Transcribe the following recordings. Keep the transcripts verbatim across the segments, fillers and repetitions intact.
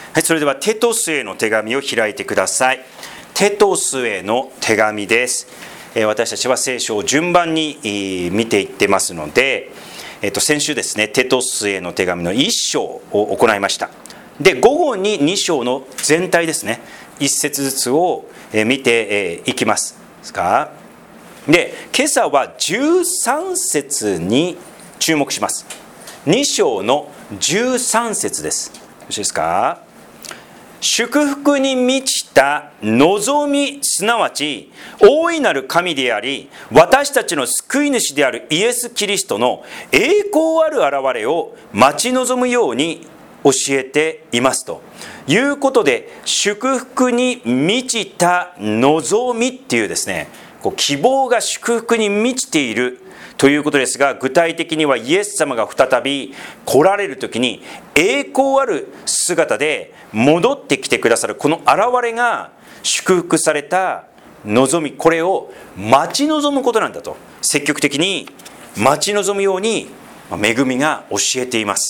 はい、それではテトスへの手紙を開いてください。テトスへの手紙です。私たちは聖書を順番に見ていってますので、えっと、先週ですね、テトスへの手紙のいっ章を行いました。で、午後にに章の全体ですね、いっ節ずつを見ていきますが、で、今朝はじゅうさん節に注目します。に章のじゅうさん節です。よろしいですか。祝福に満ちた望み、すなわち大いなる神であり、私たちの救い主であるイエス・キリストの栄光ある現れを待ち望むように教えていますということで、祝福に満ちた望みっていうですね、こう希望が祝福に満ちているということですが、具体的にはイエス様が再び来られる時に栄光ある姿で戻ってきてくださるこの現れが祝福された望み、これを待ち望むことなんだと、積極的に待ち望むように恵みが教えています。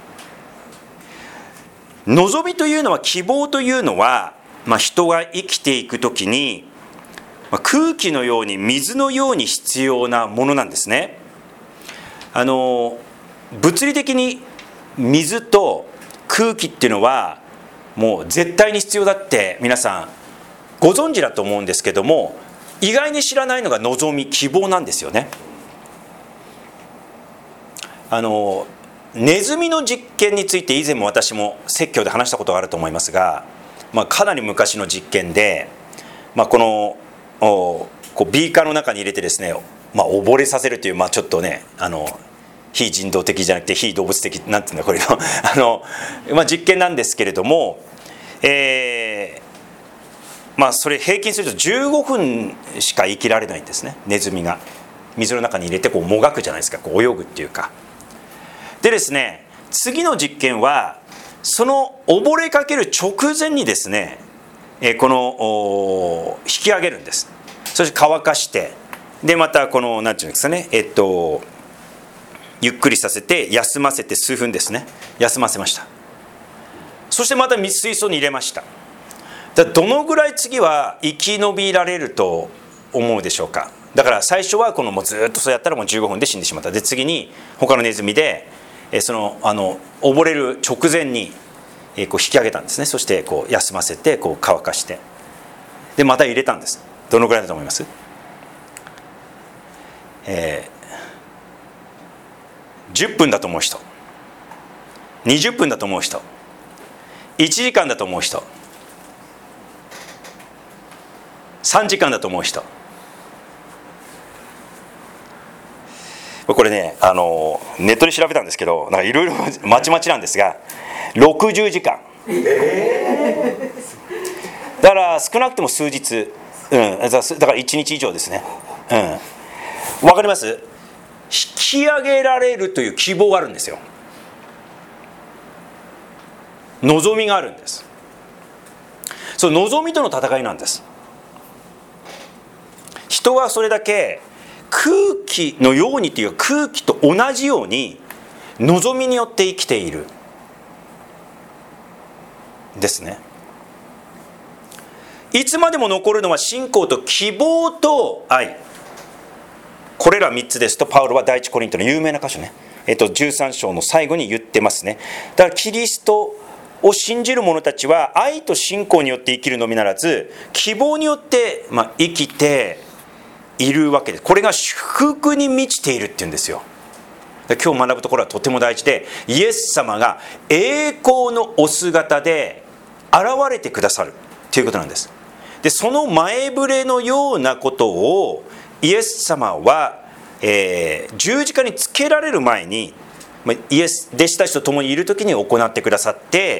望みというのは、希望というのは、まあ、人が生きていく時に空気のように水のように必要なものなんですね。あの物理的に水と空気っていうのはもう絶対に必要だって皆さんご存知だと思うんですけども、意外に知らないのが望み、希望なんですよね。あのネズミの実験について以前も私も説教で話したことがあると思いますが、まあ、かなり昔の実験で、まあ、このこうビーカーの中に入れてですね、まあ、溺れさせるという、まあ、ちょっとね、あの非人道的じゃなくて非動物的なんていうんだこれのあの、まあ、実験なんですけれども、えーまあ、それ平均するとじゅうごふんしか生きられないんですね。ネズミが水の中に入れてこうもがくじゃないですか、こう泳ぐっていうか。でですね、次の実験はその溺れかける直前にですね、この引き上げるんです。そして乾かして、でまたこの何て言うんですかね、えっとゆっくりさせて休ませて数分ですね、休ませました。そしてまた水槽に入れました。だどのぐらい次は生き延びられると思うでしょうか。だから最初はこのもうずっとそうやったらもうじゅうごふんで死んでしまった。で次に他のネズミでそのあの溺れる直前にこう引き上げたんですね。そしてこう休ませてこう乾かして、でまた入れたんです。どのぐらいだと思います？えー、じゅっぷんだと思う人、にじゅっぷんだと思う人、いちじかんだと思う人、さんじかんだと思う人。これね、あのネットで調べたんですけど、なんかいろいろまちまちなんですが、ろくじゅうじかん、えー、だから少なくとも数日、うん、だからいちにち以上ですね。うん、わかります？引き上げられるという希望があるんですよ。望みがあるんです。その望みとの戦いなんです。人はそれだけ空気のようにという空気と同じように望みによって生きているですね。いつまでも残るのは信仰と希望と愛、これらみっつですとパウロは第一コリントの有名な箇所ね、えっと、じゅうさん章の最後に言ってますね。だからキリストを信じる者たちは愛と信仰によって生きるのみならず、希望によって、まあ、生きているわけです。これが祝福に満ちているっていうんですよ。今日学ぶところはとても大事で、イエス様が栄光のお姿で現れてくださるということなんです。でその前触れのようなことをイエス様は、えー、十字架につけられる前にイエス弟子たちと共にいる時に行ってくださって、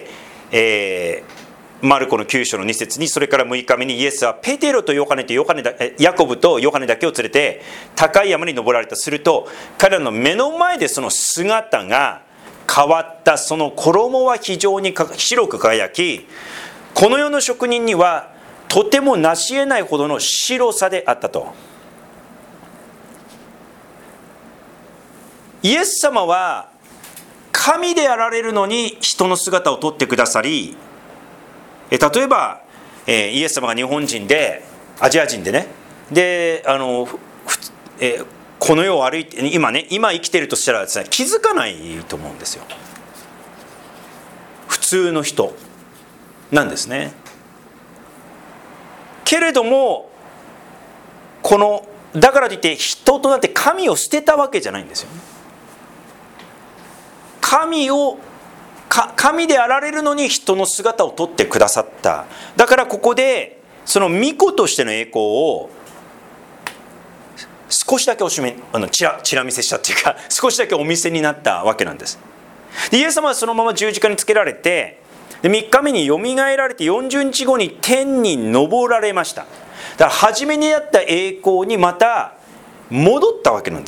えー、マルコのきゅう章のに節に、それからむいかめにイエスはペテロとヨハネとヨハネだヤコブとヨハネだけを連れて高い山に登られた。すると彼らの目の前でその姿が変わった。その衣は非常に白く輝き、この世の職人にはとても成し得ないほどの白さであったと。イエス様は神であられるのに人の姿をとってくださり、 え例えば、えー、イエス様が日本人でアジア人でね、であの、えー、この世を歩いて今ね今生きてるとしたらですね、気づかないと思うんですよ。普通の人なんですね。けれどもこのだからといって人となって神を捨てたわけじゃないんですよね。神をか神であられるのに人の姿を取ってくださった。だからここでその御子としての栄光を少しだけおしめあのチラチラ見せしたっていうか、少しだけお見せになったわけなんです。でイエス様はそのまま十字架につけられて、でみっかめによみがえられてよんじゅうにちごに天に昇られました。だから初めにあった栄光にまた戻ったわけなんです。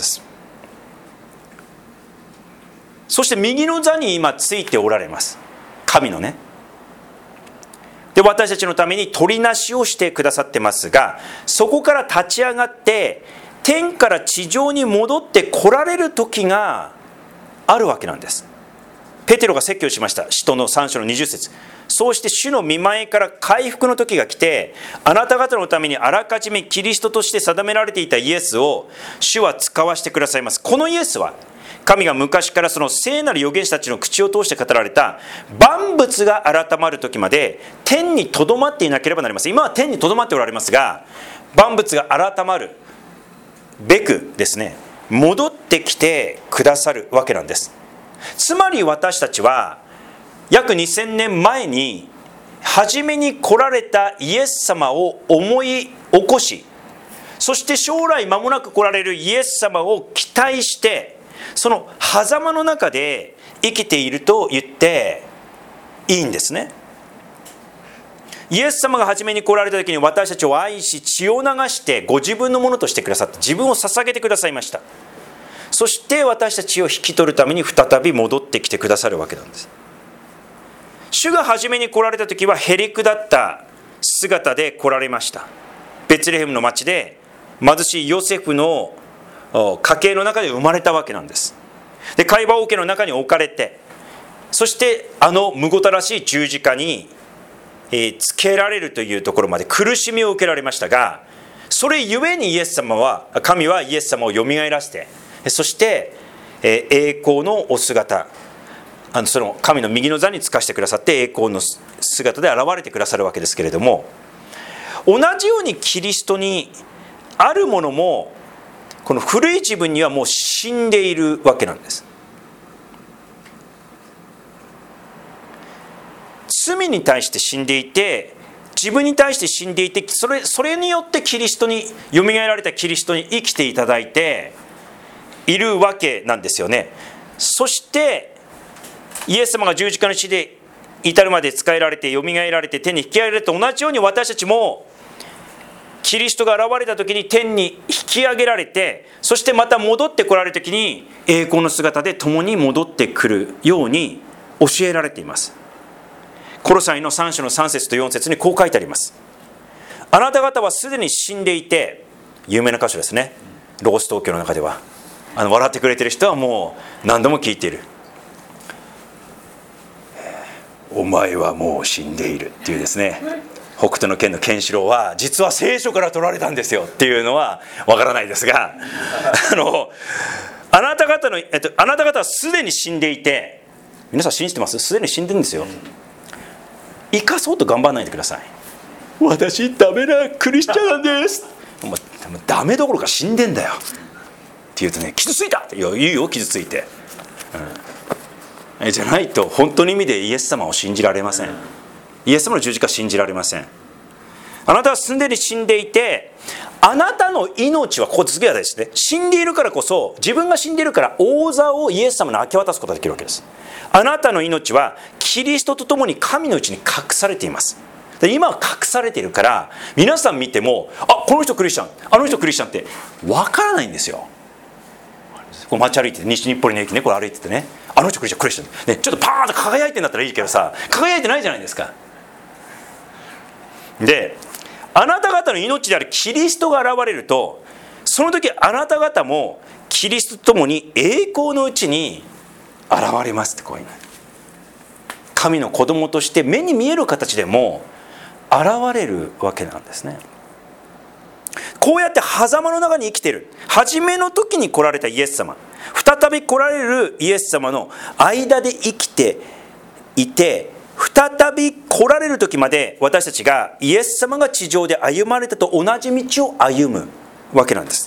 そして右の座に今ついておられます。神のね。で私たちのために取りなしをしてくださってますが、そこから立ち上がって天から地上に戻って来られる時があるわけなんです。ペテロが説教しました。使徒のさん章のにじゅっ節。そうして主の御前から回復の時が来て、あなた方のためにあらかじめキリストとして定められていたイエスを主は使わしてくださいます。このイエスは神が昔からその聖なる預言者たちの口を通して語られた万物が改まる時まで天にとどまっていなければなりません。今は天にとどまっておられますが、万物が改まるべくですね、戻ってきてくださるわけなんです。つまり私たちは約にせんねんまえに初めに来られたイエス様を思い起こし、そして将来間もなく来られるイエス様を期待して、その狭間の中で生きていると言っていいんですね。イエス様が初めに来られた時に私たちを愛し血を流してご自分のものとしてくださって、自分を捧げてくださいました。そして私たちを引き取るために再び戻ってきてくださるわけなんです。主が初めに来られた時はへりくだった姿で来られました。ベツレヘムの町で貧しいヨセフの家系の中で生まれたわけなんです。で貝羽桶の中に置かれて、そしてあのむごたらしい十字架に、えー、つけられるというところまで苦しみを受けられましたが、それゆえにイエス様は神はイエス様をよみがえらせて、そして、えー、栄光のお姿、あのその神の右の座につかしてくださって栄光の姿で現れてくださるわけですけれども、同じようにキリストにあるものもこの古い自分にはもう死んでいるわけなんです。罪に対して死んでいて、自分に対して死んでいて、それ、それによってキリストによみがえられたキリストに生きていただいているわけなんですよね。そしてイエス様が十字架の死で至るまで仕えられてよみがえられて天に引き上げられて、同じように私たちもキリストが現れた時に天に引き上げられて、そしてまた戻ってこられる時に栄光の姿で共に戻ってくるように教えられています。コロサイのさん章のさん節とよん節にこう書いてあります。あなた方はすでに死んでいて、有名な箇所ですね。ロゴス東京の中ではあの笑ってくれてる人はもう何度も聞いている。お前はもう死んでいるっていうですね、北斗の拳のケンシロウは実は聖書から取られたんですよっていうのはわからないですが、あのあなた方の、えっと、あなた方はすでに死んでいて、皆さん信じてます？すでに死んでるんですよ。生かそうと頑張らないでください。私ダメなクリスチャンなんです。もうダメどころか死んでんだよって言うとね、傷ついたって、いやいいよ傷ついて、うん、じゃないと本当の意味でイエス様を信じられません。イエス様の十字架信じられません。あなたはすでに死んでいて、あなたの命は、ここ次はですね、死んでいるからこそ、自分が死んでいるから王座をイエス様に明け渡すことができるわけです。あなたの命はキリストと共に神のうちに隠されています。で今は隠されているから、皆さん見ても、あ、この人クリスチャン、あの人クリスチャンってわからないんですよ。こう街歩いてて、西日暮里の駅ね、これ歩いててね、あの人クリスチャンクリスチャン、ね、ちょっとパーンと輝いてんだったらいいけどさ、輝いてないじゃないですか。であなた方の命であるキリストが現れると、その時あなた方もキリストと共に栄光のうちに現れますって、こういう神の子供として目に見える形でも現れるわけなんですね。こうやって狭間の中に生きている、初めの時に来られたイエス様、再び来られるイエス様の間で生きていて、再び来られる時まで私たちがイエス様が地上で歩まれたと同じ道を歩むわけなんです。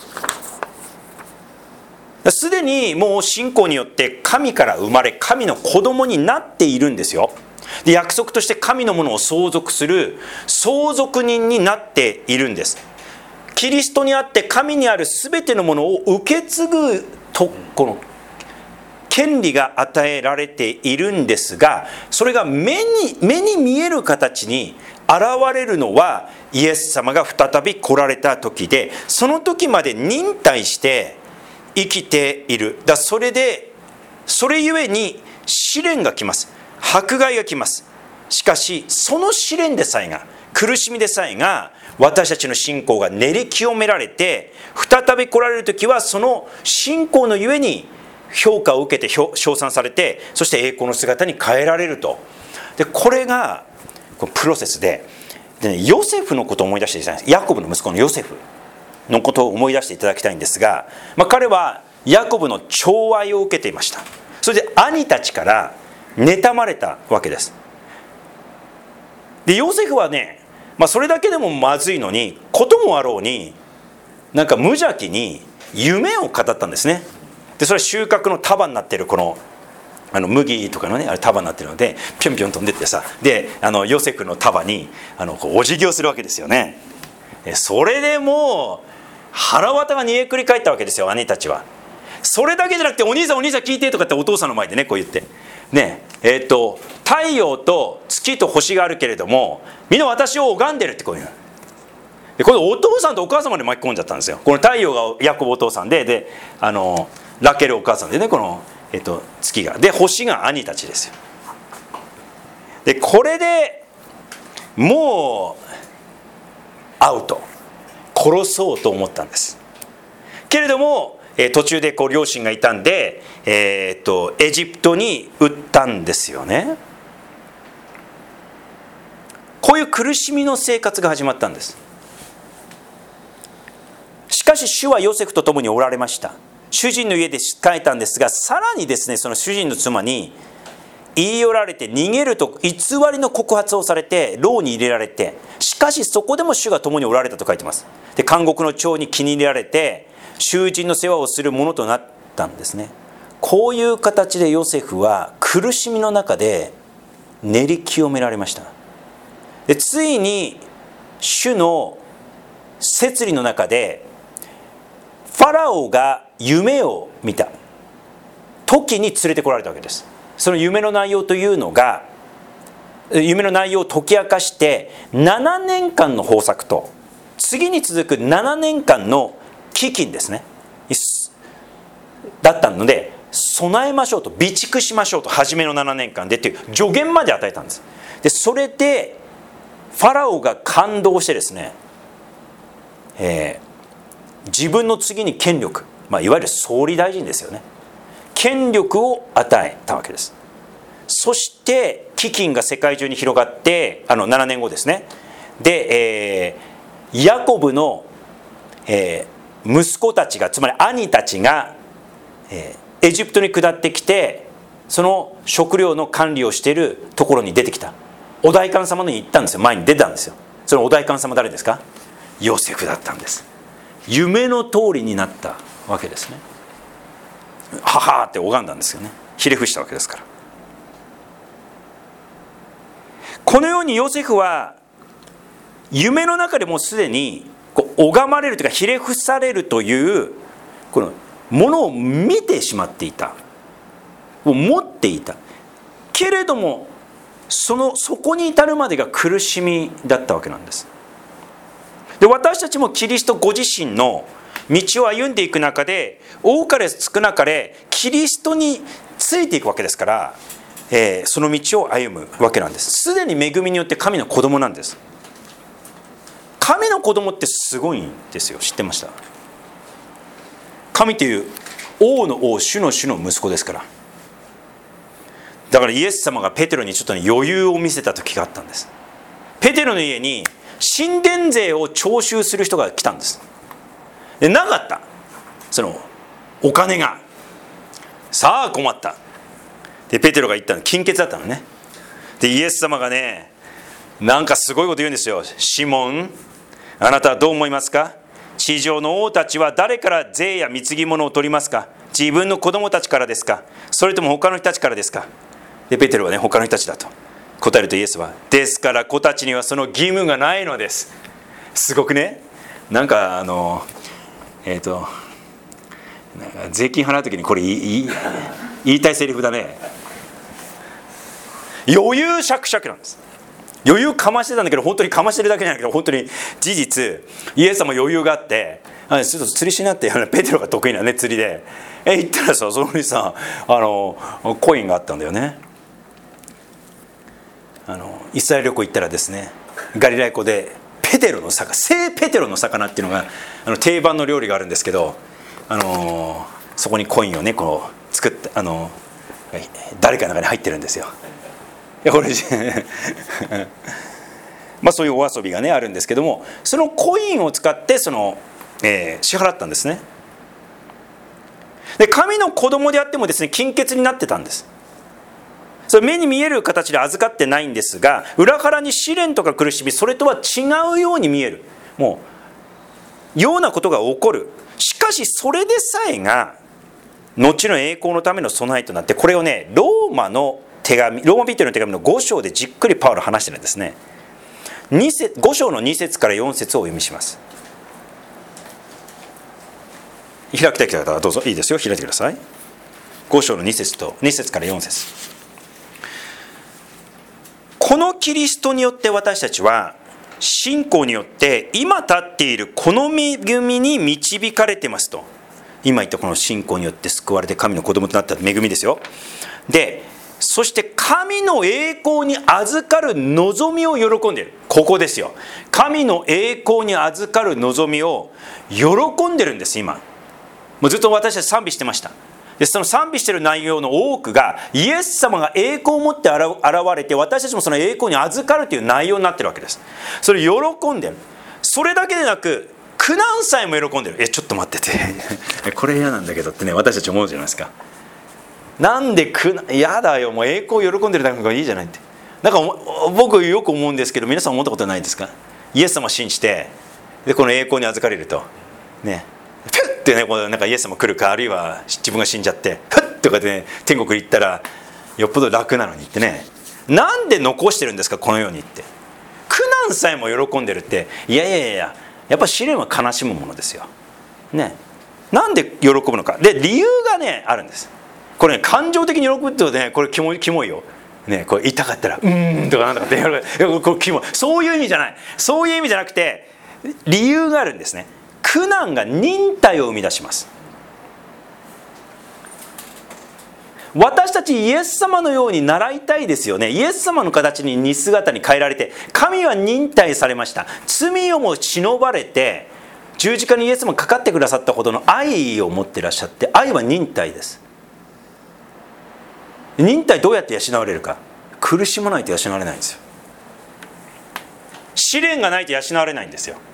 すでにもう信仰によって神から生まれ、神の子供になっているんですよ。で、約束として神のものを相続する相続人になっているんです。キリストにあって神にある全てのものを受け継ぐとこの権利が与えられているんですが、それが目に目に見える形に現れるのはイエス様が再び来られた時で、その時まで忍耐して生きている。だそれでそれゆえに試練が来ます、迫害が来ます。しかしその試練でさえが、苦しみでさえが、私たちの信仰が練り清められて、再び来られる時はその信仰のゆえに評価を受けて称賛されて、そして栄光の姿に変えられると。でこれがこのプロセス で, で、ね、ヨセフのことを思い出していただきたいんです。ヤコブの息子のヨセフのことを思い出していただきたいんですが、まあ、彼はヤコブの寵愛を受けていました。それで兄たちから妬まれたわけです。でヨセフはね、まあ、それだけでもまずいのに、こともあろうになんか無邪気に夢を語ったんですね。でそれは収穫の束になっているこのあの麦とかのね、あれ束になっているのでぴょんぴょん飛んでってさ、であのヨセフの束にあのこうお辞儀をするわけですよね。それでもう腹渡が煮えくり返ったわけですよ、兄たちは。それだけじゃなくて、お兄さんお兄さん聞いてとかってお父さんの前でねこう言ってね、えー、っと太陽と月と星があるけれどもみんな私を拝んでるってこういうので、これお父さんとお母さんまで巻き込んじゃったんですよ。この太陽がヤコブお父さんで、であのラケルお母さんでね、この、えっと、月がで、星が兄たちですよ。でこれでもうアウト、殺そうと思ったんですけれども、えー、途中でこう両親がいたんで、えー、っとエジプトに売ったんですよね。こういう苦しみの生活が始まったんです。しかし主はヨセフと共におられました。主人の家で仕えたんですが、さらにですね、その主人の妻に言い寄られて逃げると偽りの告発をされて牢に入れられて、しかしそこでも主が共におられたと書いてます。で監獄の長に気に入られて囚人の世話をするものとなったんですね。こういう形でヨセフは苦しみの中で練り清められました。でついに主の摂理の中でファラオが夢を見た時に連れてこられたわけです。その夢の内容というのが、夢の内容を解き明かしてななねんかんの豊作と次に続くななねんかんの飢饉ですねだったので、備えましょうと、備蓄しましょうと、初めのななねんかんでっていう助言まで与えたんです。でそれでファラオが感動してですね、えー自分の次に権力、まあ、いわゆる総理大臣ですよね、権力を与えたわけです。そして飢饉が世界中に広がって、あのななねんごですね。で、えー、ヤコブの、えー、息子たちが、つまり兄たちが、えー、エジプトに下ってきて、その食料の管理をしているところに出てきた。お代官様に行ったんですよ。前に出たんですよ。そのお代官様誰ですか？ヨセフだったんです。夢の通りになったわけですね。ははーって拝んだんですよね。ひれ伏したわけですから。このようにヨセフは夢の中でもうすでにこう拝まれるというかひれ伏されるというこのものを見てしまっていた、を持っていたけれども、そのそこに至るまでが苦しみだったわけなんです。で私たちもキリストご自身の道を歩んでいく中で、多かれ少なかれキリストについていくわけですから、えー、その道を歩むわけなんです。すでに恵みによって神の子供なんです。神の子供ってすごいんですよ。知ってました？神という王の王、主の主の息子ですから。だからイエス様がペテロにちょっと、ね、余裕を見せた時があったんです。 ペテロの家に神殿税を徴収する人が来たんです。でなかった、そのお金が。さあ困った。でペテロが言ったの、金欠だったのね。でイエス様がね、なんかすごいこと言うんですよ。シモン、あなたはどう思いますか？地上の王たちは誰から税や貢ぎ物を取りますか？自分の子供たちからですか？それとも他の人たちからですか？でペテロはね、他の人たちだと答えると、イエスは、ですから子たちにはその義務がないのです。すごくね、なんかあのえっ、ー、となんか税金払うときにこれ言い、言いたいセリフだね。余裕しゃくしゃくなんです。余裕かましてたんだけど、本当にかましてるだけじゃないけど、本当に事実イエス様余裕があって、あちょっと釣りしになって、ペテロが得意なね釣りで、え行ったらさ、そこにさあのコインがあったんだよね。あのイスラエル旅行行ったらですね、ガリラヤ湖でペテロの魚、聖ペテロの魚っていうのがあの定番の料理があるんですけど、あのそこにコインをねこう作って、あの誰かの中に入ってるんですよ。いやこれまあそういうお遊びがねあるんですけども、そのコインを使ってその、えー、支払ったんですね。で神の子供であってもですね、金欠になってたんです。それ目に見える形で預かってないんですが、裏腹に試練とか苦しみ、それとは違うように見える、もうようなことが起こる。しかしそれでさえが後の栄光のための備えとなって、これをねローマの手紙、ローマ人への手紙のご章でじっくりパウロ話してるんですね。に節、ご章のに節からよん節をお読みします。開きたい方はどうぞ、いいですよ、開いてください。ご章のに節とに節からよん節。このキリストによって私たちは信仰によって今立っているこの恵みに導かれてますと。今言ったこの信仰によって救われて神の子供となった恵みですよ。でそして神の栄光に預かる望みを喜んでいる。ここですよ。神の栄光に預かる望みを喜んでるんです。今もうずっと私たち賛美してました。でその賛美している内容の多くがイエス様が栄光を持って現れて、私たちもその栄光に預かるという内容になってるわけです。それ喜んでる。それだけでなく苦難さえも喜んでる。えちょっと待っててこれ嫌なんだけどってね、私たち思うじゃないですか。なんで苦難、嫌だよ、もう栄光を喜んでるだけがいいじゃないって。なんか僕よく思うんですけど、皆さん思ったことないですか？イエス様を信じて、でこの栄光に預かれるとね、ピュッてね、こうなんかイエス様来るか、あるいは自分が死んじゃってフッとかで、ね、天国に行ったらよっぽど楽なのにってね、なんで残してるんですかこの世にって。苦難さえも喜んでるって、いやいやいや、やっぱ試練は悲しむものですよね。なんで喜ぶのか。で理由がねあるんです。これね、感情的に喜ぶってね、これキモい、キモいよ、ね、これ痛かったらうーんとかなんとかってこれキモい。そういう意味じゃない。そういう意味じゃなくて理由があるんですね。苦難が忍耐を生み出します。私たちイエス様のように習いたいですよね。イエス様の形に似姿に変えられて、神は忍耐されました。罪をも忍ばれて、十字架にイエス様がかかってくださったほどの愛を持っていらっしゃって、愛は忍耐です。忍耐どうやって養われるか。苦しまないと養われないんですよ。試練がないと養われないんですよ。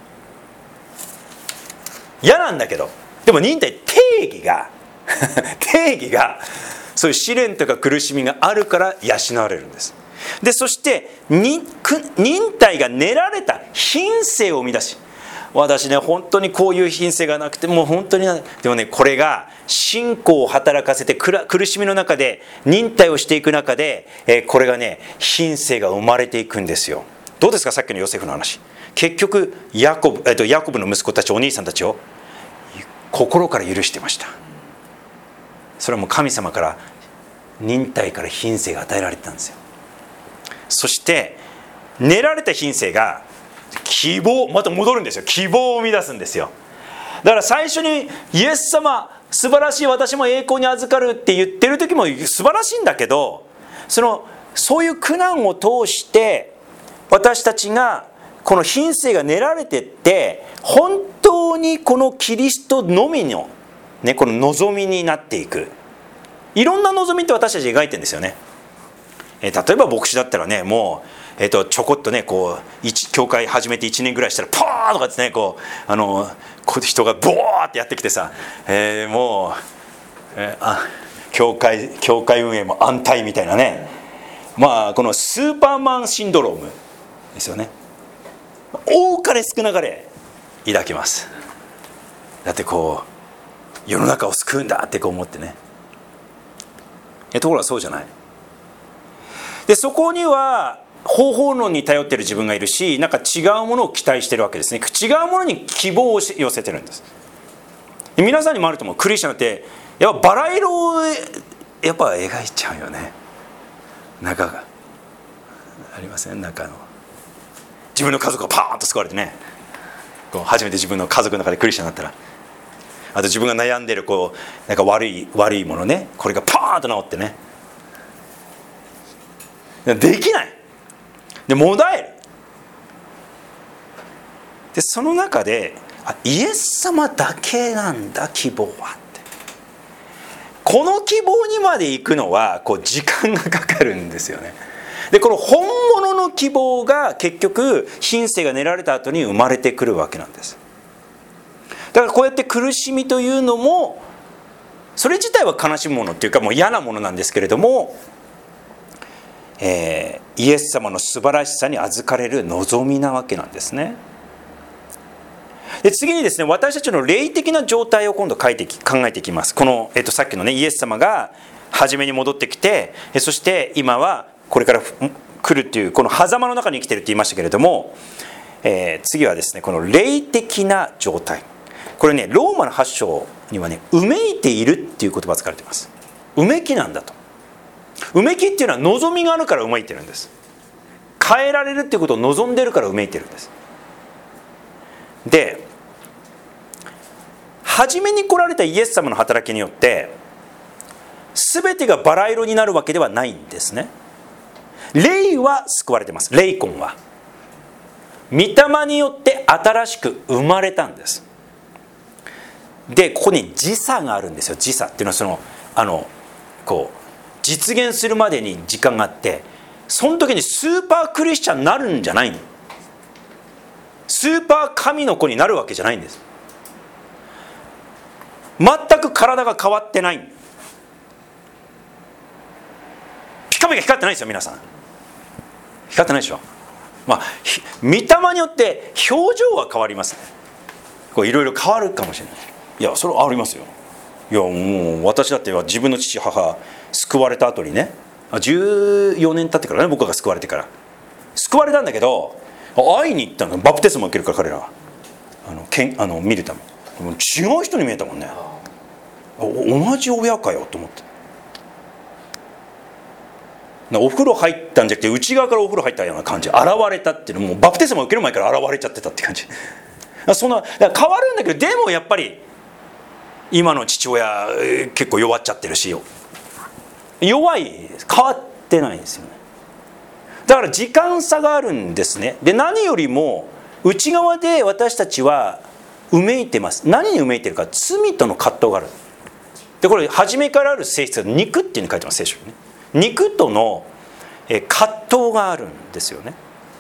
嫌なんだけど、でも忍耐定義が定義がそういう試練とか苦しみがあるから養われるんです。でそして忍耐が練られた品性を生み出し、私ね本当にこういう品性がなくてもう本当にでもね、これが信仰を働かせて苦しみの中で忍耐をしていく中で、えー、これがね品性が生まれていくんですよ。どうですか、さっきのヨセフの話。結局ヤコブ、えっと、ヤコブの息子たち、お兄さんたちを心から許してました。それはもう神様から忍耐から品性が与えられてたんですよ。そして練られた品性が希望、また戻るんですよ。希望を生み出すんですよ。だから最初にイエス様素晴らしい、私も栄光に預かるって言ってる時も素晴らしいんだけど、そのそういう苦難を通して私たちがこの品性が練られてって、本当にこのキリストのみの、ね、この望みになっていく。いろんな望みって私たち描いてるんですよね。 えー、例えば牧師だったらね、もう、えー、とちょこっとねこう教会始めていちねんぐらいしたらポーンとかですね、こうあのこう人がボーってやってきてさ、えー、もう、えー、あ教会教会運営も安泰みたいなね、まあこのスーパーマンシンドロームですよね。多かれ少なかれ抱きます。だってこう世の中を救うんだってこう思ってね。ところがそうじゃない。でそこには方法論に頼っている自分がいるし、なんか違うものを期待してるわけですね。違うものに希望を寄せてるんです。で皆さんにもあると思う。クリスチャンってやっぱバラ色をやっぱ描いちゃうよね。中がありません？中の自分の家族がパーンと救われてね、こう初めて自分の家族の中でクリスチャンになったら、あと自分が悩んでるこうなんか悪い悪いものね、これがパーンと治ってね、できない。でもだえる。でその中であイエス様だけなんだ希望はって、この希望にまで行くのはこう時間がかかるんですよね。でこの本物の希望が結局品性が練られた後に生まれてくるわけなんです。だからこうやって苦しみというのもそれ自体は悲しむものっていうかもう嫌なものなんですけれども、えー、イエス様の素晴らしさに預かれる望みなわけなんですね。で次にですね、私たちの霊的な状態を今度書いて考えていきます。この、えー、とさっきのねイエス様が初めに戻ってきて、そして今はこれから来るっていうこの狭間の中に生きてるって言いましたけれども、えー、次はですねこの霊的な状態、これねローマのはち章にはねうめいているっていう言葉が使われています。うめきなんだと。うめきっていうのは望みがあるからうめいてるんです。変えられるっていうことを望んでるからうめいてるんです。で初めに来られたイエス様の働きによって全てがバラ色になるわけではないんですね。霊は救われてます。霊魂は御霊によって新しく生まれたんです。でここに時差があるんですよ。時差っていうのはそのあのこう実現するまでに時間があって、その時にスーパークリスチャンになるんじゃないの。スーパー神の子になるわけじゃないんです。全く体が変わってない。ピカピカ光ってないですよ皆さん。光ってないでしょ。まあ御霊によって表情は変わりますね。こういろいろ変わるかもしれない。いやそれはありますよ。いやもう私だっては自分の父母救われた後にね、じゅうよねん経ってからね、僕が救われてから救われたんだけど、会いに行ったの。バプテスマ受けるから彼らはあのけんあの見るため、違う人に見えたもんね。同じ親かよと思って、お風呂入ったんじゃなくて内側からお風呂入ったような感じ、現れたっていうのもバプテスマ受ける前から現れちゃってたって感じ。そんなだから変わるんだけど、でもやっぱり今の父親結構弱っちゃってるし、弱い変わってないんですよね。だから時間差があるんですね。で何よりも内側で私たちはうめいてます。何にうめいてるか、罪との葛藤がある。でこれ初めからある性質が肉っていうのに書いてます聖書にね。肉との葛藤があるんですよね。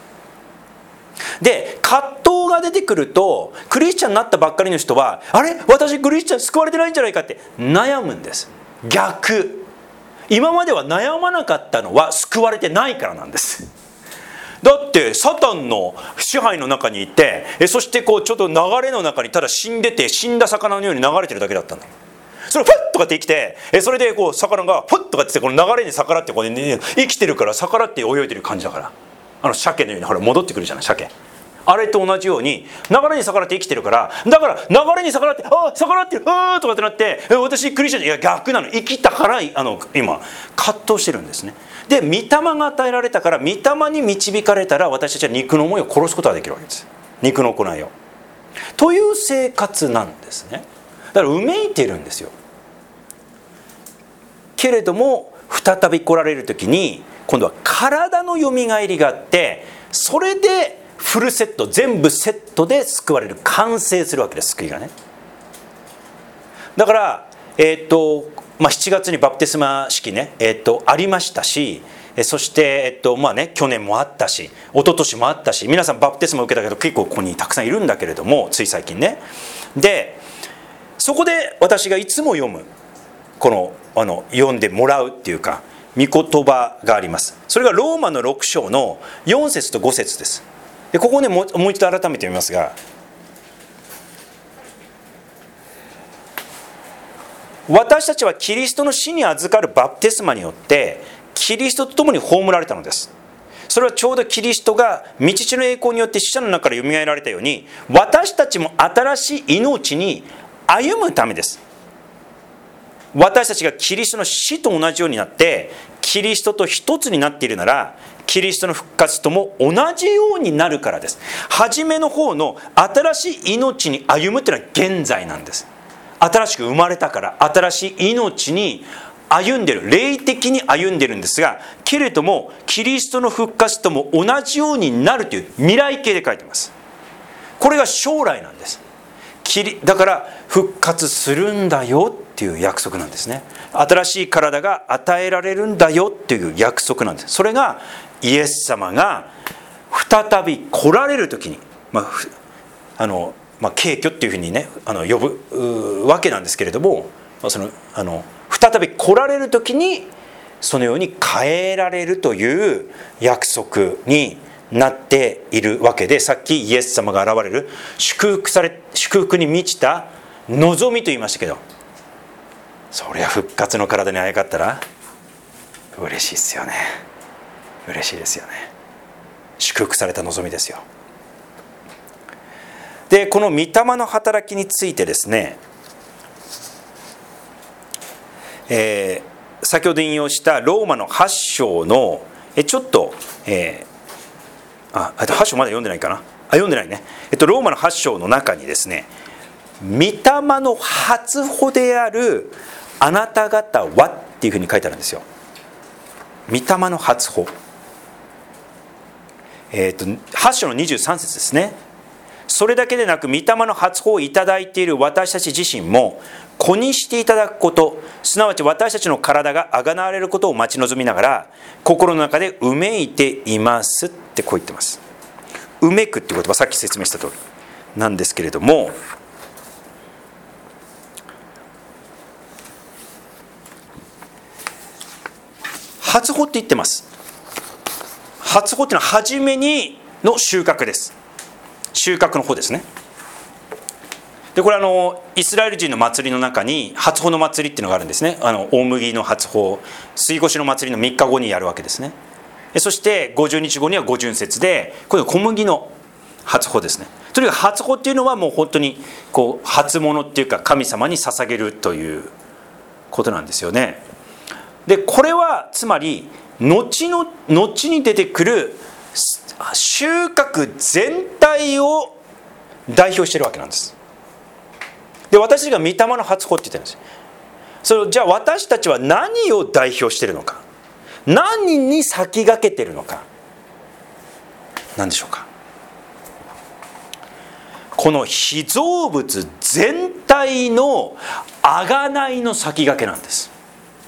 で葛藤が出てくるとクリスチャンになったばっかりの人は、あれ私クリスチャン救われてないんじゃないかって悩むんです。逆、今までは悩まなかったのは救われてないからなんです。だってサタンの支配の中にいて、そしてこうちょっと流れの中にただ死んでて、死んだ魚のように流れてるだけだったんだ。それフッとかって生きて、それでこう魚がフッとかってこの流れに逆らってこう、ね、生きてるから逆らって泳いでる感じだから、あの鮭のようにほら戻ってくるじゃない鮭。あれと同じように流れに逆らって生きてるから、だから流れに逆らってあ逆らってるあーとかってなって、私クリスチャン、いや逆なの、生きたからあの今葛藤してるんですね。で御霊が与えられたから、御霊に導かれたら私たちは肉の思いを殺すことができるわけです。肉の行いをという生活なんですね。だからうめいてるんですよ。けれども再び来られる時に今度は体のよみがえりがあって、それでフルセット、全部セットで救われる、完成するわけです、救いがね。だからえー、っとまあ、しちがつにバプテスマ式ね、えー、っとありましたし、 そして、えっとまあね、去年もあったし一昨年もあったし、皆さんバプテスマ受けたけど結構ここにたくさんいるんだけれども、つい最近ね。でそこで私がいつも読むこのあの読んでもらうっていうか御言葉があります。それがローマのろく章のよん節とご節です。でここねもうもう一度改めてみますが、私たちはキリストの死に預かるバプテスマによってキリストと共に葬られたのです。それはちょうどキリストが御父の栄光によって死者の中からよみがえられたように、私たちも新しい命に歩むためです。私たちがキリストの死と同じようになってキリストと一つになっているなら、キリストの復活とも同じようになるからです。初めの方の新しい命に歩むというのは現在なんです。新しく生まれたから新しい命に歩んでる、霊的に歩んでるんですが、けれどもキリストの復活とも同じようになるという未来形で書いてます。これが将来なんです。だから復活するんだよっていう約束なんですね。新しい体が与えられるんだよっていう約束なんです。それがイエス様が再び来られる時に、まああのまあ、敬虚っていうふうにねあの呼ぶわけなんですけれども、まあ、そのあの再び来られる時にそのように変えられるという約束になっているわけで、さっきイエス様が現れる祝福され祝福に満ちた望みと言いましたけど、そりゃ復活の体にあやかったら嬉しいですよね。嬉しいですよね。祝福された望みですよ。でこの御霊の働きについてですね、えー、先ほど引用したローマのはち章のえちょっと、えーあ、はち章まだ読んでないかなあ読んでないね、えっと、ローマのはち章の中にですね、御霊の初歩であるあなた方はっていうふうに書いてあるんですよ。御霊の初歩、えっとはち章のにじゅうさん節ですね。それだけでなく御霊の初歩をいただいている私たち自身も子にしていただくこと、すなわち私たちの体があがなわれることを待ち望みながら心の中でうめいていますってこう言ってます。うめくっていう言葉、さっき説明した通りなんですけれども、初歩って言ってます。初歩っていうのは初めにの収穫です。収穫の方ですね。でこれあのイスラエル人の祭りの中に初歩の祭りっていうのがあるんですね。あの大麦の初歩、水越しの祭りのみっかごにやるわけですね。そしてごじゅうにちごには五巡節で、これ小麦の初歩ですね。とにかく初歩っていうのはもう本当にこう初物っていうか神様に捧げるということなんですよね。でこれはつまり後の後に出てくる収穫全体を代表しているわけなんです。で私たちが御霊の初歩って言ってるんです。それじゃあ私たちは何を代表しているのか、何に先駆けているのか、何でしょうか。この被造物全体の贖いの先駆けなんです。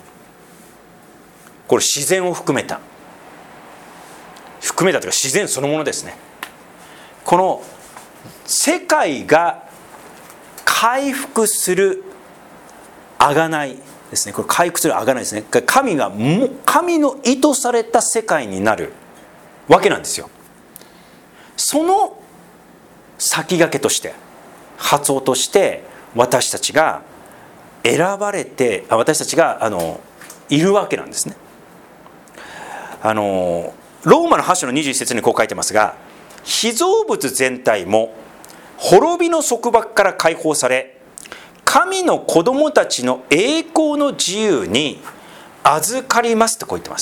これ自然を含めた含めたというか自然そのものですね。この世界が回復する贖いですね。これ回復する贖いですね。神が神の意図された世界になるわけなんですよ。その先駆けとして初歩として私たちが選ばれて私たちがあのいるわけなんですね。あのローマのはち章のにじゅういち節にこう書いてますが、被造物全体も滅びの束縛から解放され、神の子供たちの栄光の自由に預かりますとこう言ってます。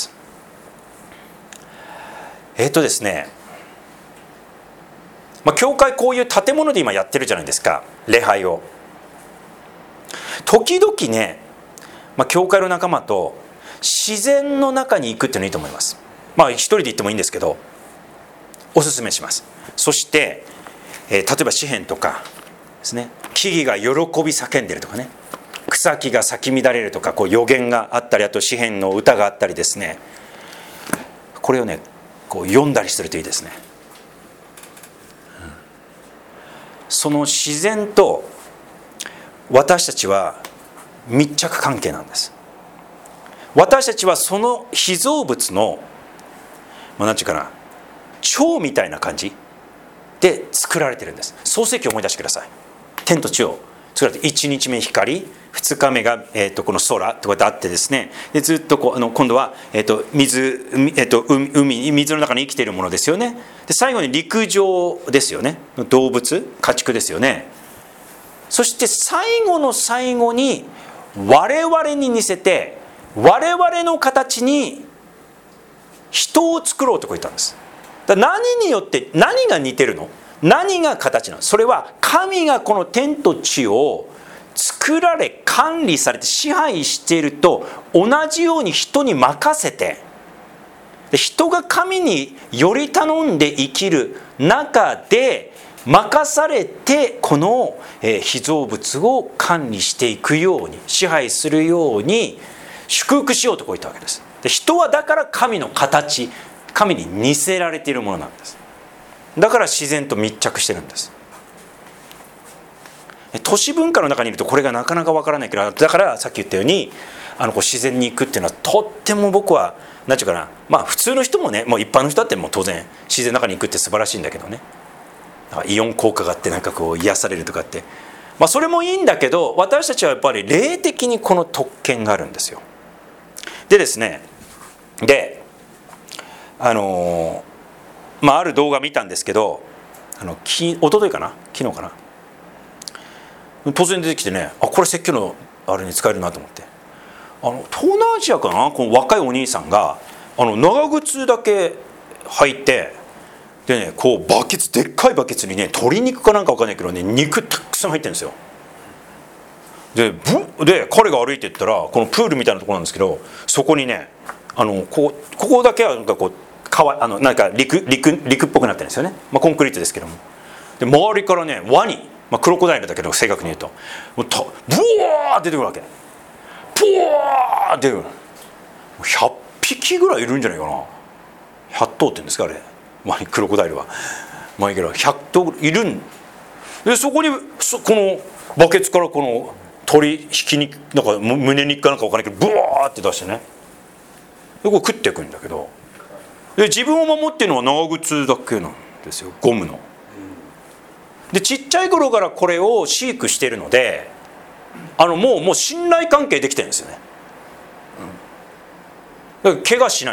えっとですね、まあ、教会こういう建物で今やってるじゃないですか、礼拝を。時々ね、まあ、教会の仲間と自然の中に行くっていうのはいいと思います。まあ一人で行ってもいいんですけど、おすすめします。そして、えー、例えば詩篇とかですね、木々が喜び叫んでるとかね、草木が咲き乱れるとか、こう予言があったり、あと詩篇の歌があったりですね、 これをねこう読んだりするといいですね。その自然と私たちは密着関係なんです。私たちはその被造物の、まあ、なんていうかな、蝶みたいな感じで作られてるんです。創世記を思い出してください。天と地を作られて、いちにちめ光、ふつかめが、えー、とこの空とかってあってですね、でずっとこうあの今度は、えー、と 水, えー、と海水の中に生きているものですよね。で最後に陸上ですよね、動物家畜ですよね。そして最後の最後に我々に似せて我々の形に人を作ろうとこう言ったんです。だから何によって何が似てるの、何が形なの、それは神がこの天と地を作られ管理されて支配していると同じように人に任せて、で人が神により頼んで生きる中で任されてこの被造物を管理していくように、支配するように祝福しようとこう言ったわけです。で人はだから神の形、神に似せられているものなんです。だから自然と密着してるんです。都市文化の中にいるとこれがなかなかわからないけど、だからさっき言ったようにあのこう自然に行くっていうのはとっても僕は何て言うかな、まあ普通の人もね、もう一般の人だってもう当然自然の中に行くって素晴らしいんだけどね、だからイオン効果があってなんかこう癒されるとかって、まあそれもいいんだけど、私たちはやっぱり霊的にこの特権があるんですよ。でですね、であのまあある動画見たんですけど、あのき一昨日かな昨日かな突然出てきてね、あこれ説教のあれに使えるなと思って、あの東南アジアかな、この若いお兄さんがあの長靴だけ履いて、でねこうバケツ、でっかいバケツにね鶏肉かなんか分かんないけどね、肉たくさん入ってるんですよ。でぶで彼が歩いていったらこのプールみたいなところなんですけど、そこにねあのこうここだけはなんかこう川あのなんか 陸, 陸, 陸っぽくなってるんですよね、まあ、コンクリートですけども。で周りからねワニ、まあ、クロコダイルだけど正確に言うともうたブワーって出てくるわけ。ブワーって出てくる。ひゃっぴきぐらいいるんじゃないかな。ひゃっとうって言うんですかあれ、ワニクロコダイルは。まあいいけどひゃっとういるんで、そこにそこのバケツからこの鶏ひき肉なんか胸肉かなんか分からないけどブワーって出してね、でこれ食っていくんだけど、で自分を守ってるのは長靴だけなんですよ、ゴムの。でちっちゃい頃からこれを飼育しているので、あのもうもう信頼関係できてるんですよね、うん、だから怪我しない。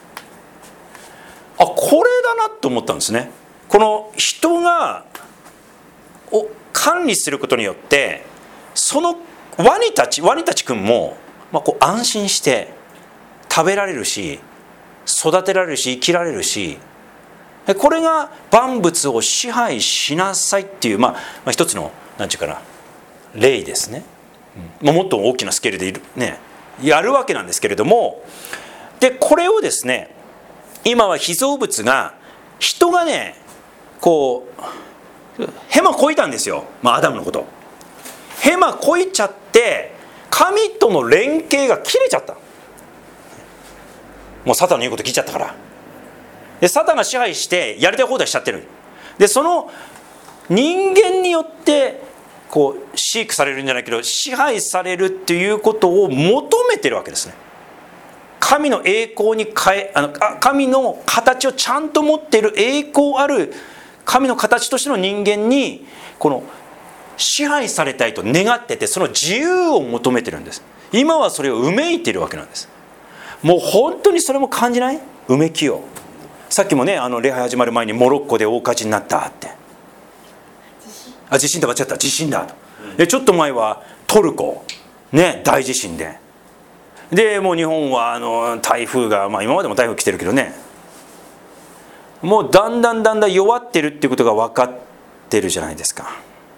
あこれだなと思ったんですね。この人がを管理することによってそのワニたちワニたちくんも、まあ、こう安心して食べられるし育てられるし生きられるし、これが万物を支配しなさいっていう、まあ、まあ一つの何て言うかな例ですね、うんまあ、もっと大きなスケールでいる、ね、やるわけなんですけれども、でこれをですね今は被造物が人がねこうヘマこいたんですよ、まあ、アダムのことヘマこいちゃって神との連携が切れちゃった。もうサタンの言うこと聞いちゃったから。でサタンが支配してやりたい放題しちゃってる。でその人間によってこう飼育されるんじゃないけど支配されるっていうことを求めてるわけですね。神の栄光に変えあの神の形をちゃんと持っている栄光ある神の形としての人間にこの支配されたいと願ってて、その自由を求めてるんです。今はそれをうめいているわけなんです。もう本当にそれも感じない？うめきを。さっきもねあの礼拝始まる前にモロッコで大火事になったって、あ地震だ間違った地震だと、でちょっと前はトルコね大地震で、でもう日本はあの台風が、まあ、今までも台風来てるけどね、もうだんだんだんだん弱ってるっていうことが分かってるじゃないですか。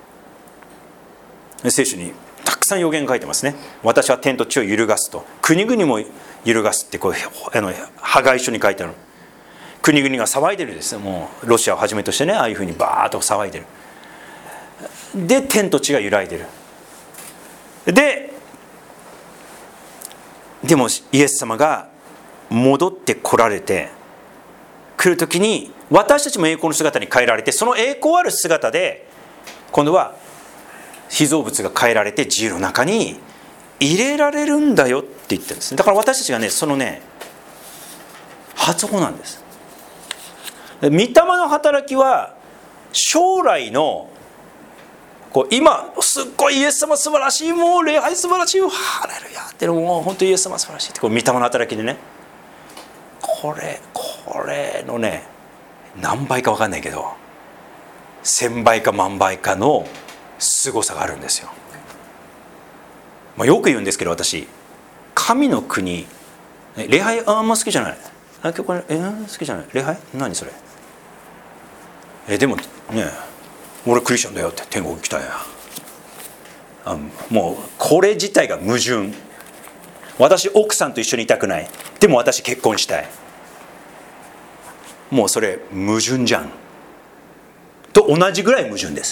聖書にたくさん予言書いてますね。私は天と地を揺るがすと、国々も揺るがすってこうあの破壊書に書いてある。国々が騒いでるですよ。もうロシアをはじめとしてねああいうふうにバーッと騒いでる。で天と地が揺らいでる。ででもイエス様が戻ってこられて来る時に私たちも栄光の姿に変えられて、その栄光ある姿で今度は被造物が変えられて自由の中に入れられるんだよって言ってるんですね。だから私たちがね、そのね発音なんです。御霊の働きは将来のこう今すっごいイエス様素晴らしい、もう礼拝素晴らしい、ハレルヤってもう本当にイエス様素晴らしいってこう御霊の働きでね、これこれのね何倍か分かんないけど千倍か万倍かの凄さがあるんですよ。まあ、よく言うんですけど、私神の国礼拝あんま好きじゃない、あ今日これえ好きじゃない礼拝何それえでもね俺クリスチャンだよって天国行きたいなあ、もうこれ自体が矛盾。私奥さんと一緒にいたくない、でも私結婚したい、もうそれ矛盾じゃんと同じぐらい矛盾です。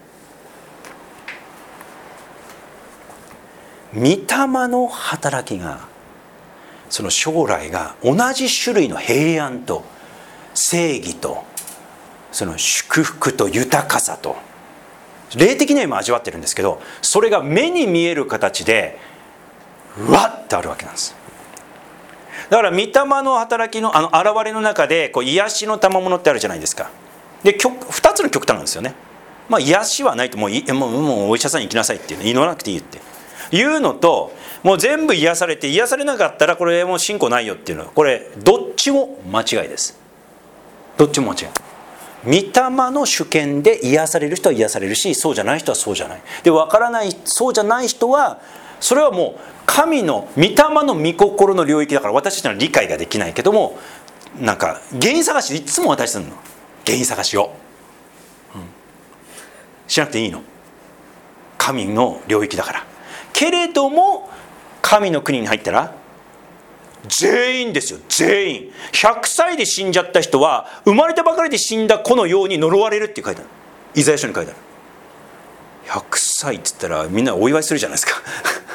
御霊の働きがその将来が同じ種類の平安と正義とその祝福と豊かさと霊的には今味わってるんですけど、それが目に見える形でうわっとあるわけなんです。だから御霊の働きのあの現れの中でこう癒しの賜物ってあるじゃないですか。でふたつの極端なんですよね。まあ癒しはないともういもうもうお医者さんに行きなさいっていう、ね、祈らなくていいっていうのと、もう全部癒されて癒されなかったらこれもう信仰ないよっていうのは、これどっちも間違いです。どっちも間違い。御霊の主権で癒される人は癒されるし、そうじゃない人はそうじゃない。で分からないそうじゃない人はそれはもう神の御霊の御心の領域だから私たちの理解ができないけども、なんか原因探しいつも私するの原因探しを、うん、しなくていいの、神の領域だから。けれども神の国に入ったら全員ですよ、全員。ひゃくさいで死んじゃった人は生まれたばかりで死んだ子のように呪われるって書いてある、イザヤ書に書いてある。ひゃくさいって言ったらみんなお祝いするじゃないですか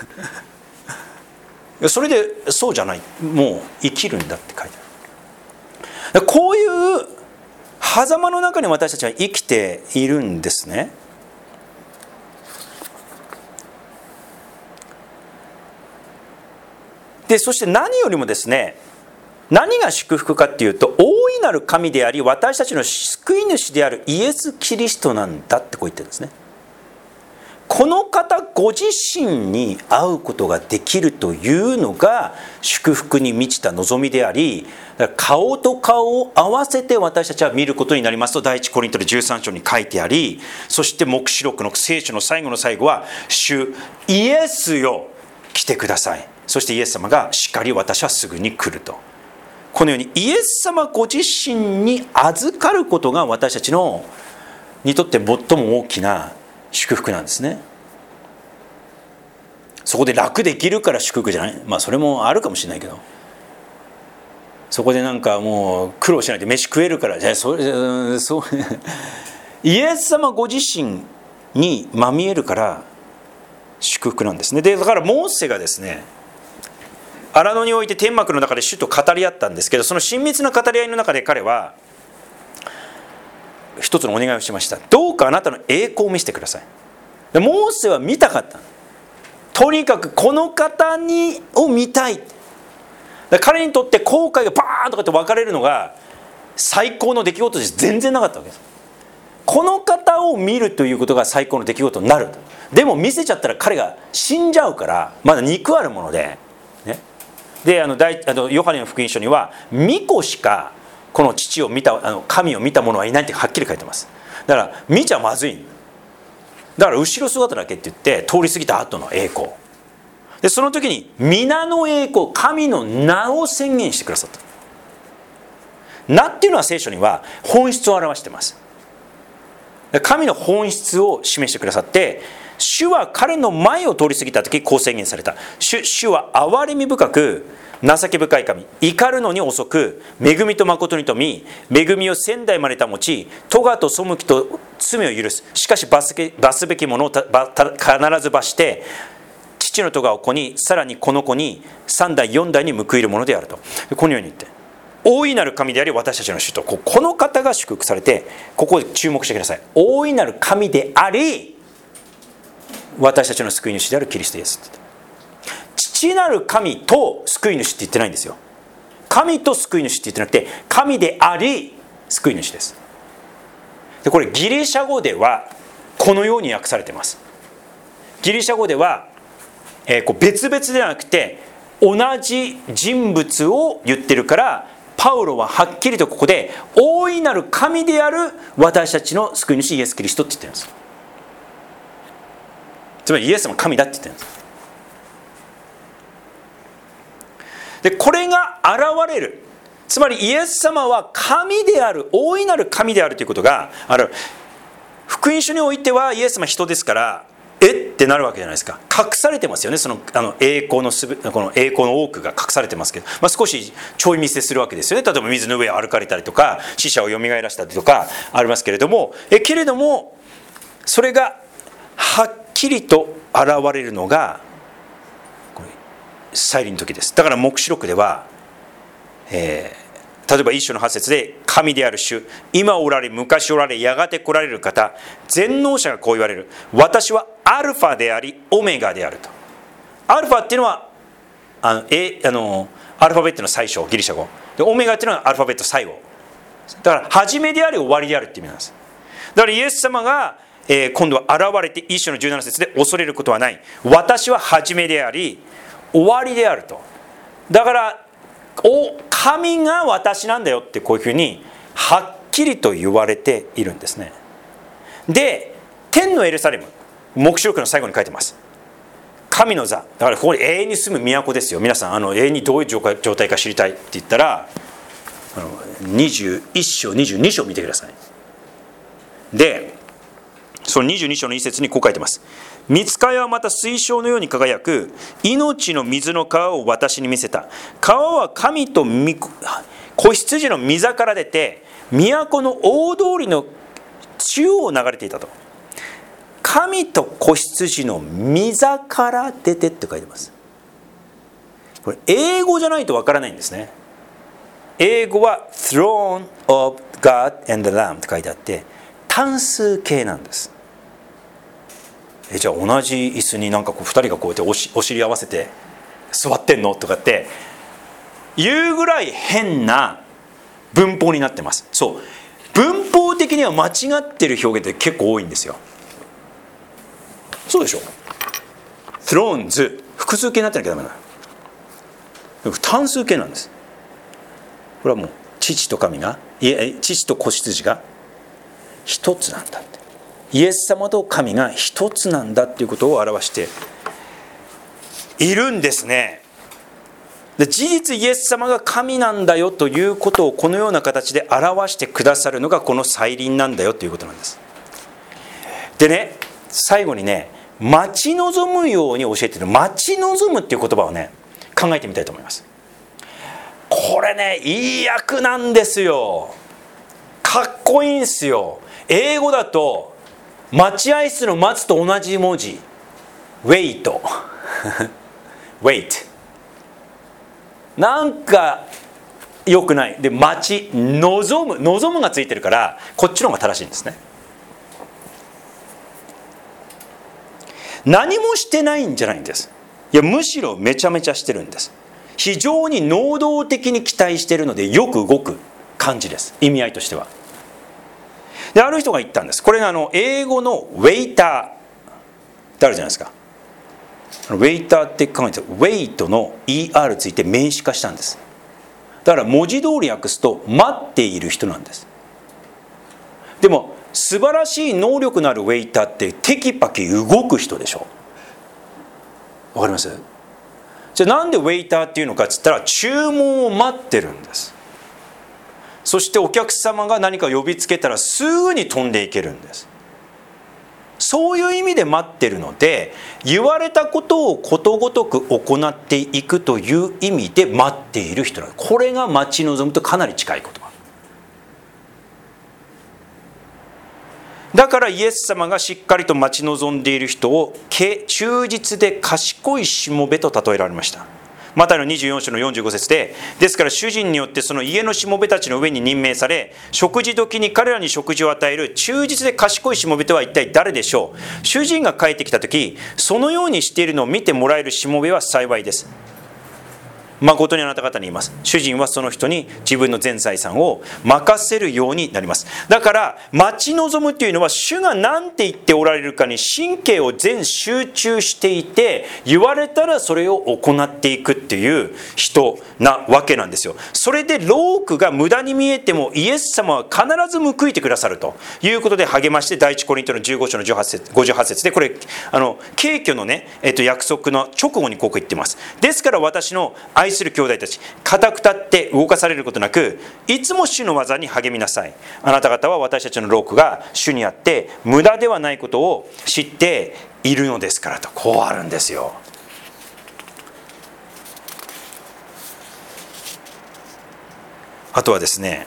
それでそうじゃない、もう生きるんだって書いてある。こういう狭間の中に私たちは生きているんですね。でそして何よりもですね、何が祝福かっていうと、大いなる神であり私たちの救い主であるイエス・キリストなんだってこう言ってるんですね。この方ご自身に会うことができるというのが祝福に満ちた望みであり、顔と顔を合わせて私たちは見ることになりますと第一コリントのじゅうさん章に書いてあり、そして黙示録の聖書の最後の最後は主イエスよ来てください、そしてイエス様がしかり私はすぐに来ると。このようにイエス様ご自身に預かることが私たちのにとって最も大きな祝福なんですね。そこで楽できるから祝福じゃない、まあそれもあるかもしれないけど、そこでなんかもう苦労しないで飯食えるからじゃあそれそうイエス様ご自身にまみえるから祝福なんですね。でだからモーセがですね荒野において天幕の中で主と語り合ったんですけど、その親密な語り合いの中で彼は一つのお願いをしました。どうかあなたの栄光を見せてください。でモーセは見たかった、とにかくこの方にを見たい。彼にとって後悔がバーンとかって分かれるのが最高の出来事で全然なかったわけです。この方を見るということが最高の出来事になる。でも見せちゃったら彼が死んじゃうから、まだ肉あるもので、ね、であの大あのヨハネの福音書には御子しかこの父を見たあの神を見た者はいないってはっきり書いてます。だから見ちゃまずい、だから後ろ姿だけって言って通り過ぎた後の栄光で、その時に皆の栄光、神の名を宣言してくださった。名っていうのは聖書には本質を表しています。神の本質を示してくださって、主は彼の前を通り過ぎた時こう宣言された。 主, 主は憐れみ深く情け深い神、怒るのに遅く恵みと誠に富み、恵みを千代まで保ち、咎と背きと罪を許す。しかし罰すべきものを必ず罰して父の咎を子に、さらにこの子に三代四代に報いるものであると。このように言って、 大いなる神であり私たちの主と、この方が祝福されて、ここ注目してください。大いなる神であり私たちの救い主であるキリストイエスって言って、父なる神と救い主って言ってないんですよ。神と救い主って言ってなくて、神であり救い主です。でこれギリシャ語ではこのように訳されています。ギリシャ語では、えー、こう別々ではなくて同じ人物を言ってるから、パウロははっきりとここで大いなる神である私たちの救い主イエス・キリストって言ってるんです。つまりイエスも神だって言ってるんです。でこれが現れる、つまりイエス様は神である、大いなる神であるということがある。福音書においてはイエス様人ですから、えってなるわけじゃないですか。隠されてますよね。そのあの栄光のすべこの栄光の多くが隠されてますけど、まあ、少しちょい見せするわけですよね。例えば水の上を歩かれたりとか、死者をよみがえらせたりとかありますけれども、えけれどもそれがはっきりと現れるのがこれ再臨の時です。だから黙示録では、えー例えば一章のはち節で、神である主、今おられ昔おられやがて来られる方、全能者がこう言われる。私はアルファでありオメガであると。アルファっていうのはあのえあのアルファベットの最初、ギリシャ語で、オメガっていうのはアルファベット最後だから、初めであり終わりであるっていう意味なんです。だからイエス様が、えー、今度は現れて一章のじゅうなな節で、恐れることはない、私は初めであり終わりであると。だからお神が私なんだよってこういうふうにはっきりと言われているんですね。で天のエルサレム、黙示録の最後に書いてます。神の座、だからここに永遠に住む都ですよ。皆さんあの永遠にどういう状態か知りたいって言ったら、あのにじゅういっ章にじゅうに章見てください。でそのにじゅうに章の一節にこう書いてます。御使いはまた水晶のように輝く命の水の川を私に見せた。川は神と子羊の御座から出て、都の大通りの中央を流れていたと。神と子羊の御座から出てって書いてます。これ英語じゃないとわからないんですね。英語は Throne of God and the Lamb って書いてあって、単数形なんです。えじゃあ同じ椅子になんかこうふたりがこうやっておしお尻合わせて座ってんのとかっていうぐらい変な文法になってます。そう、文法的には間違ってる表現って結構多いんですよ。そうでしょ。スローンズ複数形になってなきゃダメなの。単数形なんです。これはもう父と神がいえ父と子羊が一つなんだって、イエス様と神が一つなんだっていうことを表しているんですね。で事実イエス様が神なんだよということをこのような形で表してくださるのがこの再臨なんだよということなんです。でね、最後にね、待ち望むように教えてる、待ち望むっていう言葉をね考えてみたいと思います。これねいい訳なんですよ。かっこいいんですよ。英語だと待合室の待つと同じ文字 wait wait なんか良くない。で待ち望む望むがついてるからこっちの方が正しいんですね。何もしてないんじゃないんです。いやむしろめちゃめちゃしてるんです。非常に能動的に期待しているのでよく動く感じです、意味合いとしては。である人が言ったんです。これがあの英語のウェイターってあるじゃないですか。ウェイターって考えてウェイトの イーアール ついて名詞化したんです。だから文字通り訳すと待っている人なんです。でも素晴らしい能力のあるウェイターってテキパキ動く人でしょ。わかります？じゃあなんでウェイターっていうのかっつったら注文を待ってるんです。そしてお客様が何か呼びつけたらすぐに飛んでいけるんです。そういう意味で待ってるので、言われたことをことごとく行っていくという意味で待っている人なんです。これが待ち望むとかなり近い言葉だから、イエス様がしっかりと待ち望んでいる人を忠実で賢いしもべと例えられました。 マタイのにじゅうよん章のよんじゅうご節で、ですから主人によってその家のしもべたちの上に任命され、食事時に彼らに食事を与える忠実で賢いしもべとは一体誰でしょう。主人が帰ってきた時、そのようにしているのを見てもらえるしもべは幸いです。誠にあなた方に言います。主人はその人に自分の全財産を任せるようになります。だから待ち望むというのは、主が何て言っておられるかに神経を全集中していて、言われたらそれを行っていくっていう人なわけなんですよ。それで労苦が無駄に見えてもイエス様は必ず報いてくださるということで励まして、第一コリントのじゅうご章のじゅうはち節ごじゅうはち節で、これあの敬虚のね、えっと、約束の直後にこう言ってます。ですから私の愛する兄弟たち、固く立って動かされることなく、いつも主の技に励みなさい。あなた方は私たちの労苦が主にあって無駄ではないことを知っているのですからと、こうあるんですよ。あとはですね、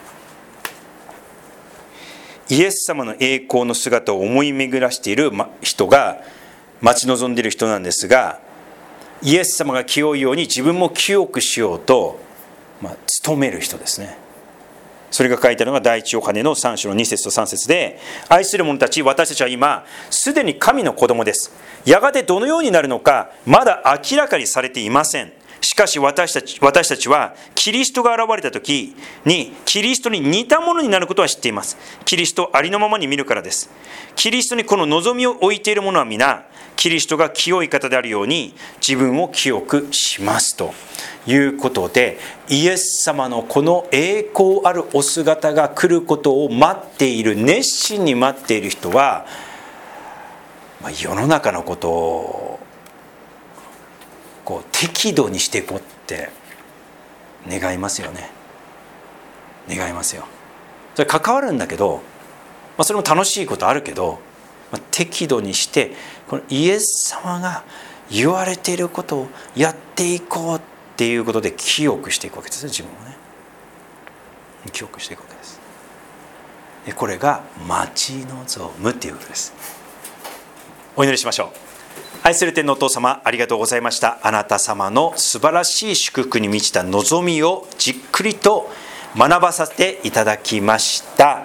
イエス様の栄光の姿を思い巡らしている人が待ち望んでいる人なんですが、イエス様が清いように自分も清くしようと、まあ、努める人ですね。それが書いてあるのが第一ヨハネのさん章のに節とさん節で、愛する者たち、私たちは今すでに神の子供です。やがてどのようになるのかまだ明らかにされていません。しかし私たち、私たちはキリストが現れた時にキリストに似たものになることは知っています。キリストをありのままに見るからです。キリストにこの望みを置いている者は皆、キリストが清い方であるように自分を清くしますということで、イエス様のこの栄光あるお姿が来ることを待っている、熱心に待っている人は、まあ、世の中のことをこう適度にしていこうって願いますよね。願いますよ。それ関わるんだけど、まあ、それも楽しいことあるけど、まあ、適度にしてこのイエス様が言われていることをやっていこうっていうことで清くしていくわけですね。自分をね清くしていくわけです。でこれが待ち望むっていうことです。お祈りしましょう。愛する天のお父様、ありがとうございました。あなた様の素晴らしい祝福に満ちた望みをじっくりと学ばさせていただきました。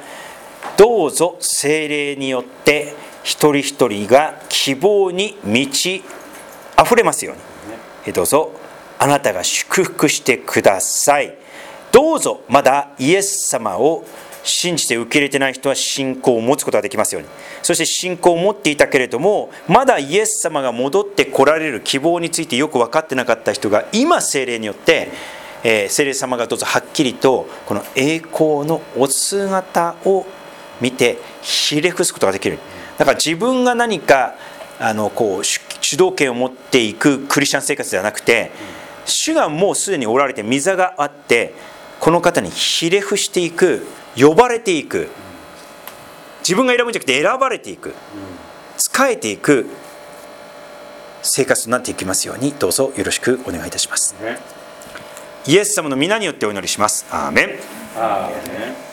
どうぞ聖霊によって一人一人が希望に満ち溢れますように、どうぞあなたが祝福してください。どうぞまだイエス様を信じて受け入れてない人は信仰を持つことができますように。そして信仰を持っていたけれども、まだイエス様が戻って来られる希望についてよく分かってなかった人が、今聖霊によって、えー、聖霊様がどうぞはっきりとこの栄光のお姿を見てひれ伏すことができる。だから自分が何かあのこう主導権を持っていくクリスチャン生活ではなくて、主がもうすでにおられて御座があって、この方にひれ伏していく、呼ばれていく、自分が選ぶんじゃなくて選ばれていく、仕えていく生活となっていきますように、どうぞよろしくお願いいたします。イエス様の皆によってお祈りします。アーメン。アーメン。